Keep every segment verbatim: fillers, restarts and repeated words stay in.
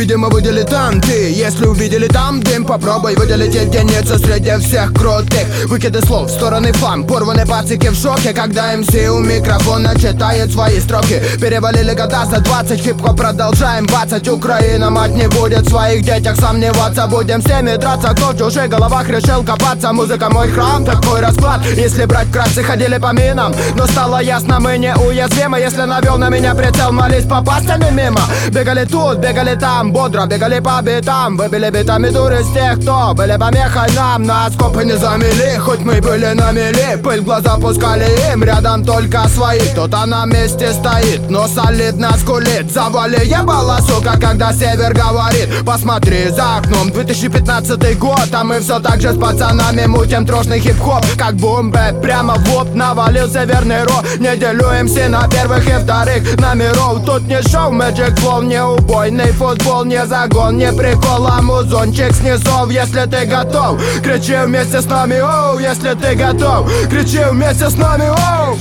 видимо, выдели там ты. Если увидели там дым, попробуй выделить единицу среди всех крутых. Выкиды слов в стороны фам, порваны пацики в шоке, когда эм си у микрофона читает свои строки. Перевалили года за двадцать, хип-хоп продолжаем бацать. Украина, мать, не будет в своих детях сомневаться. Будем всеми драться, кто в чужих головах решил копаться. Музыка мой храм, такой расклад. Если брать вкратце, ходили по минам, но стало ясно, мы неуязвимы. Если навел на меня прицел, молись попасть, а не мимо. Бегали тут, бегали там, бодро бегали по битам. Выбили битами дуры с тех, кто были помехой нам. Нас копы не замели, хоть мы были на мели. Пыль в глаза пускали им, рядом только свои. Кто-то на месте стоит, но солидно скулит. Завали ебало, сука, когда север говорит. Посмотри за окном, две тысячи пятнадцатый год, а мы все так же с пацанами мутим трошный хип-хоп. Как бомбе, прямо в лоб навалился верный ро. Не делю эм си на первых и вторых номеров. Тут не шоу, Magic Flow, не убойный футбол, не загон, не прикол, а музончик снизов. Если ты готов, кричи вместе с нами, оу. Если ты готов, кричи вместе с нами, оу.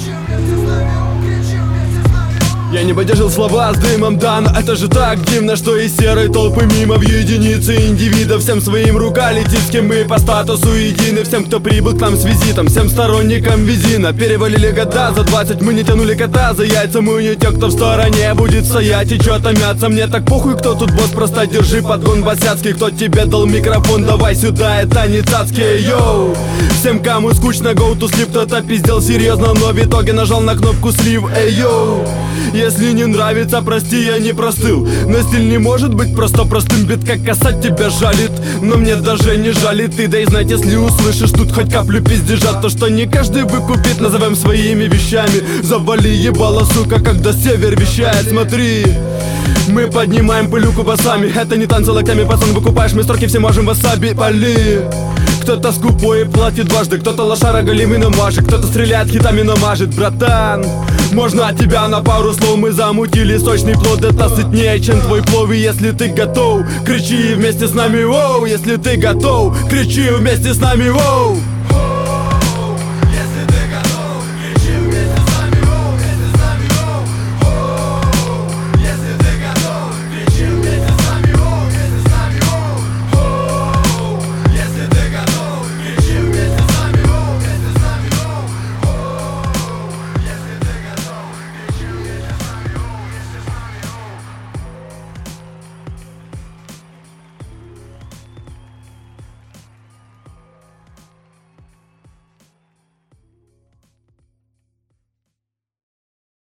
Я не поддержал слова с дымом, да, но это же так дивно, что из серой толпы мимо в единицы индивидов. Всем своим рука летит, с кем мы по статусу едины. Всем, кто прибыл к нам с визитом, всем сторонникам визина. Перевалили года за двадцать, мы не тянули кота за яйца. Мы не те, кто в стороне будет стоять и чё-то мяться. Мне так похуй, кто тут босс, просто держи подгон босяцкий. Кто тебе дал микрофон, давай сюда, это не цацкие, йоу. Всем, кому скучно, go to sleep, кто-то пиздел серьезно, но в итоге нажал на кнопку слив, эй, йоу. Если не нравится, прости, я не простыл. Но стиль не может быть просто простым. Бит как касать тебя жалит, но мне даже не жалит. И дай знать, если услышишь тут хоть каплю пиздежа. То, что не каждый выкупит, назовем своими вещами. Завали ебало, сука, когда север вещает. Смотри, мы поднимаем пылюку басами. Это не танцы локтями, пацан, выкупаешь. Мы строки все можем васаби, пали. Кто-то скупой и платит дважды, кто-то лошара голимый намажет, кто-то стреляет хитами намажет, братан. Можно от тебя на пару слов, мы замутили сочный плод. Это сытнее, чем твой плов. И если ты готов, кричи вместе с нами, воу. Если ты готов, кричи вместе с нами, воу.